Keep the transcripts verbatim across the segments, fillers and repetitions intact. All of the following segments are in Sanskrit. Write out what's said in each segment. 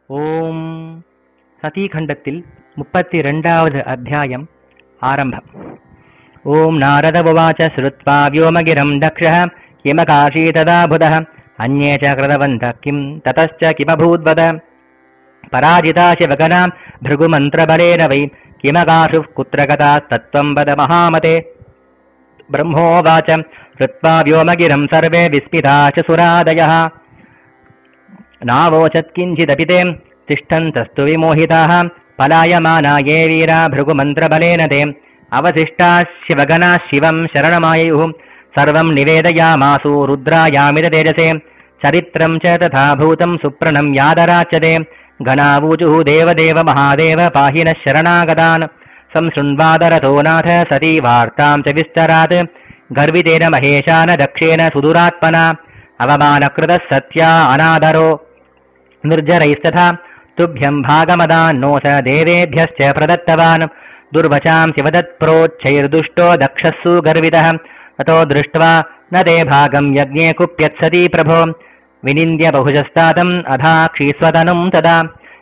ഓം സതീഖണ്ഡത്തിൽ മുപ്പത്തിരണ്ടാമത് അധ്യായം ആരംഭം. ഓം നാരദ ഉവാച ശ്രുത്വാ വ്യോമഗിരം ദക്ഷഃ കിമകാശീതദാഭുതഃ അന്യേ ച കൃതവന്തഃ കിം തതശ്ച കിമഭൂദ്വദ പരാജിതാ ശിവഗണാം ഭൃഗുമന്ത്രബലേന വൈ കിമകാശുഃ കുത്ര ഗതാസ്തത്വം വദ മഹാമതേ. ബ്രഹ്മോവാച ശ്രുത്വാ വ്യോമഗിരം സർവേ വിസ്മിതാശ്ച സുരാദയഃ നാവോചത് കിഞ്ചിദപി തേ തിഷ്ഠന്തസ്തു വിമോഹിതാഃ പലായമാനാ യേ വീരാ ഭൃഗുമന്ത്രബലേന തേ അവശിഷ്ടാഃ ശിവഗണാഃ ശിവം ശരണമായയുഃ സർവം നിവേദയാമാസു രുദ്രായാമിത തേജസേ ചരിത്രം ച തഥാ ഭൂതം സുപ്രണമ്യാദരാച്ച തേ ഗണാവൂചുഃ ദേവദേവ മഹാദേവ പാഹി നഃ ശരണാഗതാൻ. സംശൃണ്വാദരഥോ നാഥ സതീ വാർത്താം ച വിസ്തരാത് ഗർവിതേന മഹേശാന ദക്ഷേന സുദുരാത്മനാ അവമാനകൃതഃ സത്യാ അനാദരോ നിർജരൈസ്തഥാ തുഭ്യം ഭാഗമദാന്നോസ ദേവേഭ്യശ്ച പ്രദത്തവാൻ. ദുർവശാം ശിവദത്പ്രോച്ഛൈർദുഷ്ടോ ദക്ഷസ്സു ഗർവിതഃ തतो ദൃഷ്ട്വാ ന തേ ഭാഗം യജ്ഞേ കുപ്യത്സതി പ്രഭോ വിനിന്ദ്യ ബഹുജസ്താതം അധാക്ഷീസ്വതനും തദാ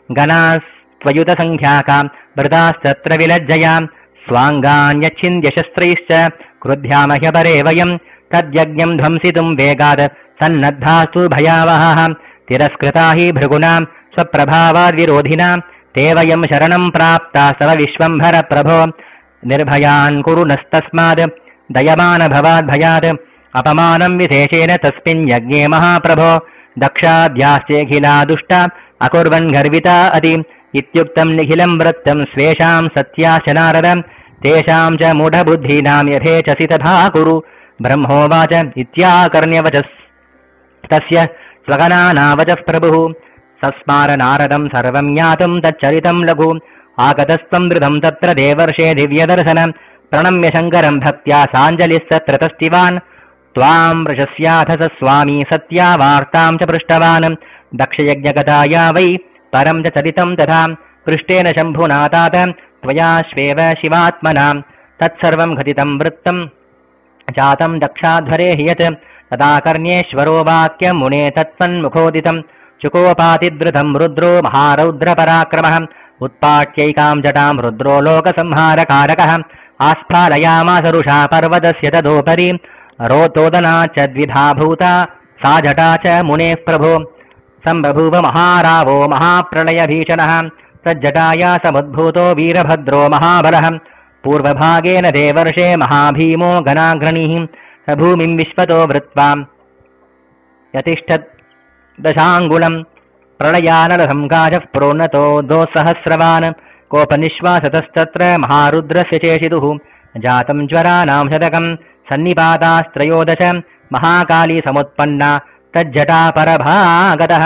ഗണാസ്ത്വയുതസംഖ്യാകാം വൃതാസ്തത്ര വിലജ്ജയാം സ്വാംഗാന്യച്ഛിന്ദ്യശസ്ത്രൈശ്ച ക്രുദ്ധ്യാമഹ്യപരേ വയം തദ്യജ്ഞം ധ്വംസിതും വേഗാത് സന്നദ്ധാസ്തു ഭയാവഹഃ തിരസ്കൃതാ ഹി ഭൃഗുണാം സ്വപ്രഭാവാദ്വിരോധിനാം തേ വയം ശരണം പ്രാപ്താസ്തവ വിശ്വംഭര പ്രഭോ നിർഭയാൻ കുരു നസ്തസ്മാത് ദയമാന ഭവാദ് ഭയാത് അപമാനം വിശേഷേന തസ്മിൻ യജ്ഞേ മഹാപ്രഭോ ദക്ഷാദ്യാസ്തേഖിലാ ദുഷ്ടാ അകുർവൻ ഗർവിതാ അതി ഇത്യുക്തം നിഖിലം വൃത്തം സ്വേഷാം സത്യാശ്ച നാരദ തേഷാം ച മൂഢബുദ്ധീനാം യഥേച്ഛസി തഥാ കുരു. ബ്രഹ്മോവാച ഇത്യാകർണ്യവചസ് തസ്യ സ്വഗണാനാവചഃ പ്രഭുഃ സസ്മാര നാരദം സർവം ജ്ഞാതും തಚ್ಚരിതം ലഘു ആഗതസ്ത്വം ധൃതം തത്ര ദേവർഷേ ദിവ്യദർശനം പ്രണമ്യ ശങ്കരം ഭക്ത്യാ സാഞ്ജലിസ്തത്ര തസ്തിവാൻ ത്വാം വൃഷസ്യാഥ സ സ്വാമി സത്യാ വാർത്താം ച പൃഷ്ടവാൻ. ദക്ഷയജ്ഞകഥായാ വൈ പരം ച ചരിതം തഥാ പൃഷ്ടേന ശംഭുനാ तात ത്വയാശ്വേവ ശിവാത്മനാ തത്സർവം ഘടിതം വൃത്തം ജാതം ദക്ഷാധ്വരേ ഹിയത് തഥാ കർണ്യേശ്വരോ വാക്യം മുനേ തത്സന്മുഖോദിതം ചുകോപാതിദ്രുതം രുദ്രോ മഹാരൗദ്രപരാക്രമഃ ഉത്പാട്യൈകാം ജടാം രുദ്രോ ലോകസംഹാരകാരകഃ ആസ്ഫാലയാമാസ രുഷാ പർവതസ്യ തദോപരി रोतोदना च द्विधा भूता सा जटा च मुनेः प्रभो. सम्बभूव महारावो महाप्रलयभीषणः तज्जटाया समुद्भूतो वीरभद्रो महाबलः पूर्वभागेन देवर्षे महाभीमो गणाग्रणीः स भूमिं विश्वतो वृत्वा यतिष्ठत् दशाङ्गुलम् प्रलयानलसंगाजः प्रोन्नतो दोःसहस्रवान् कोपनिश्वासतस्तत्र महारुद्रस्य चेशितुः जातं ज्वरानां शतकम् सन्निपातास्त्रयोदश महाकाली समुत्पन्ना तज्जटा परभागतः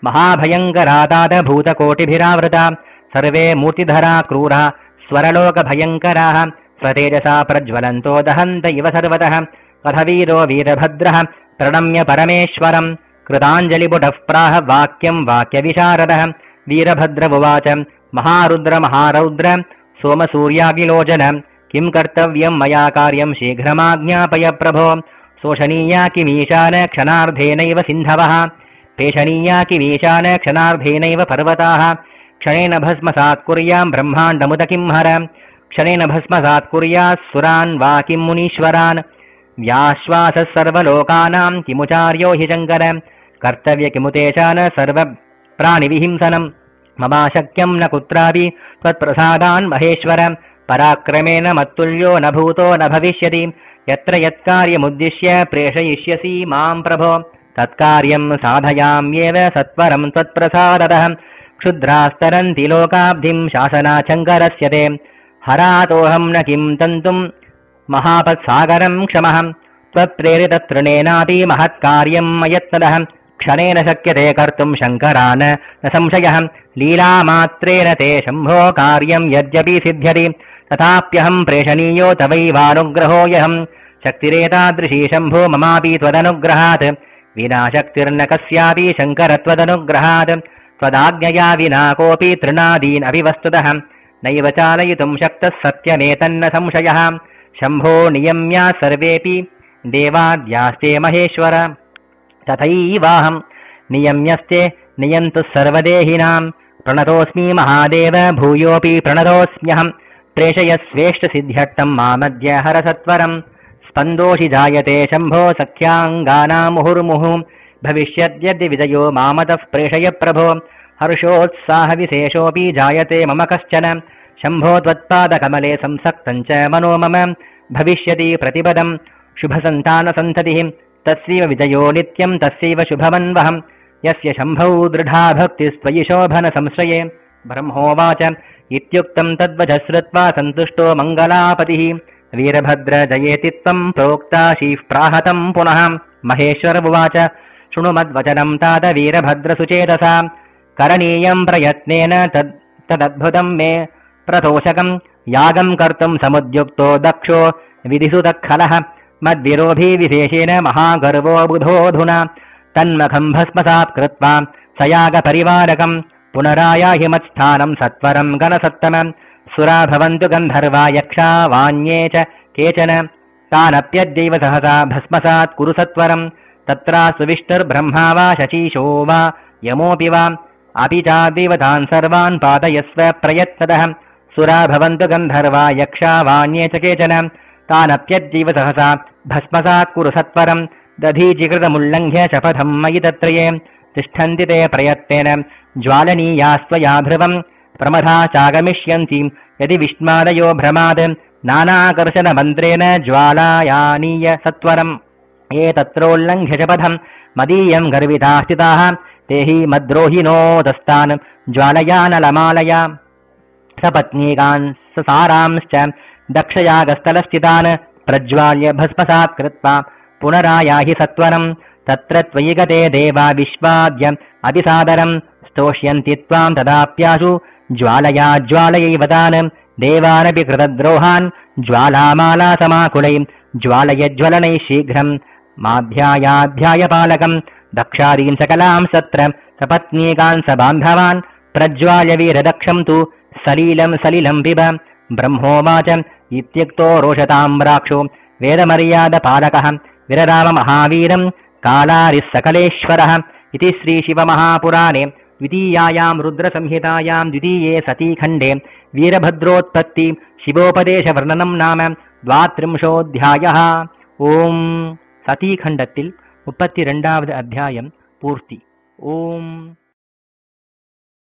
महाभयङ्करादादभूतकोटिभिरावृता सर्वे मूर्तिधरा क्रूरा स्वरलोकभयङ्कराः स्वतेजसा प्रज्वलन्तो दहन्त इव सर्वतः कथवीरो वीरभद्रः प्रणम्य परमेश्वरम् कृताञ्जलिपुटः प्राह वाक्यम् वाक्यविशारदः. वीरभद्र उवाच महारुद्र महारौद्र सोमसूर्यागिलोचन किं कर्तव्यं मया कार्यं शीघ्रमाज्ञापय प्रभो. शोषणीया किमीशान क्षणार्धेनैव सिन्धवः पेषणीया किमीशान क्षणार्धेनैव पर्वताः क्षणेन भस्मसात् कुर्यां ब्रह्माण्डमुत किं हर क्षणेन भस्मसात् कुर्यात् सुरान् वा किं मुनीश्वरान् व्याश्वासः सर्वलोकानां किमुचार्यो हि शङ्कर कर्तव्य किमुतेशान सर्वप्राणिविहिंसनं ममाशक्यं न कुत्रापि त्वत्प्रसादान् महेश्वर पराक्रमेण मत्तुल्यो न भूतो न भविष्यति यत्र यत्कार्यमुद्दिश्य प्रेषयिष्यसि मां प्रभो तत्कार्यं साधयाम्येव सत्वरं त्वत्प्रसादतः. क्षुद्रास्तरन्ति लोकाब्धिं शासनाशङ्करस्य ते हरातोऽहं न किं तन्तुं महापत्सागरं क्षमः त्वत्प्रेरिततृणेनाति महत्कार्यं मयत्नदः क्षणेन शक्यते कर्तुं शङ्करान् न संशयः लीलामात्रेण ते शम्भो कार्यं यद्यपि सिद्ध्यति तथाप्यहं प्रेषणीयो तवैवानुग्रहो यहं शक्तिरेतादृशी शम्भो ममापि त्वदनुग्रहात् विना शक्तिर्न कस्यापि शङ्करत्वदनुग्रहात् त्वदाज्ञया विना कोऽपि तृणादीन् अपि वस्तुतः नैव चालयितुं शक्तः सत्यमेतन्न संशयः. शम्भो नियम्या सर्वेऽपि देवाद्यास्ते महेश्वर तथैवाहं नियम्यस्ते नियन्तु सर्वदेहिनां प्रणतोऽस्मि महादेव भूयोऽपि प्रणतोऽस्म्यहम् प्रेषयस्वेष्टसिद्ध्यर्थम् मामद्य हरसत्वरम् स्पन्दोषि जायते शम्भो सख्याङ्गानां मुहुर्मुहुः भविष्यद्यद्य विजयो मामतः प्रेषय प्रभो हर्षोत्साहविशेषोऽपि जायते मम कश्चन शम्भो त्वत्पादकमले संसक्तं च मनो मम भविष्यति प्रतिपदम् शुभसन्तानसन्ततिः तस्यैव विजयो नित्यं तस्यैव शुभमन्वहम् यस्य शम्भौ दृढा भक्तिस्त्वयि शोभनसंश्रये ब्रह्मोवाच इत्युक्तं तद्वचः श्रुत्वा सन्तुष्टो मङ्गलापतिः वीरभद्र जयेति त्वं प्रोक्ता शीः प्राहतं पुनः महेश्वर उवाच शृणु मद्वचनं तात वीरभद्रसुचेतसा करणीयं प्रयत्नेन तद् तदद्भुतं मे प्रतोषकं यागं कर्तुं समुद्युक्तो दक्षो विधिसुतखलः मद्विरोधी विशेषेण महागर्वो बुधोऽधुना तन्मखं भस्मसात् कृत्वा स यागपरिवारकं पुनरायाहि मत्स्थानं सत्वरं गणसत्तमं सुरा भवन्तु गन्धर्वा यक्षा वान्ये च केचन तानप्यद्यैव सहसा भस्मसात् कुरु सत्वरं तत्रा सुविष्टुर्ब्रह्मा वा शचीशो वा यमोऽपि वा अपि चादेवतान् सर्वान् पादयस्व प्रयत्नतः सुरा भवन्तु गन्धर्वा यक्षा वान्ये च केचन तानप्यद्यैव सहसा भस्मसात् कुरु सत्वरं दधीचिकृतमुल्लङ्घ्य शपथं मयि तत्रये तिष्ठन्ति ते प्रयत्नेन ज्वालनीयास्त्वया ध्रुवम् प्रमथा चागमिष्यन्ति यदि विष्मादयो भ्रमाद् नानाकर्षणमन्त्रेण ज्वालायानीय सत्वरम् ये तत्रोल्लङ्घ्य शपथम् मदीयं गर्विता स्थिताः ते हि मद्रोहिणोदस्तान् ज्वालयानलमालया सपत्नीकान् ससारांश्च दक्षयागस्थलस्थितान् प्रज्वाल्य भस्मसात् कृत्वा पुनरायाहि सत्वरम् तत्र त्वयि गते देवा विश्वाद्य अतिसादरम् स्तोष्यन्ति त्वां तदाप्याशु ज्वालया ज्वालयैव तान् देवानपि कृतद्रोहान् ज्वालामाला समाकुलै ज्वालय ज्वलनैः शीघ्रम् माध्यायाध्यायपालकम् दक्षादीन् सकलां सत्र सपत्नीकान् स बान्धवान् प्रज्वाल्य वीरदक्षं तु सलीलं सलिलं पिब ब्रह्मोवाच इत्युक्तो रोषताम्राक्षो वेदमर्यादपालकः विरराम महावीरं कालारिः सकलेश्वरः इति श्रीशिवमहापुराणे द्वितीयायां रुद्रसंहितायां द्वितीये सतीखण्डे वीरभद्रोत्पत्ति शिवोपदेशवर्णनं नाम द्वात्रिंशोऽध्यायः। ओम सतीखण्डत्तिल मुप्पत्तिरण्डावद् अध्यायं पूर्ति। ओम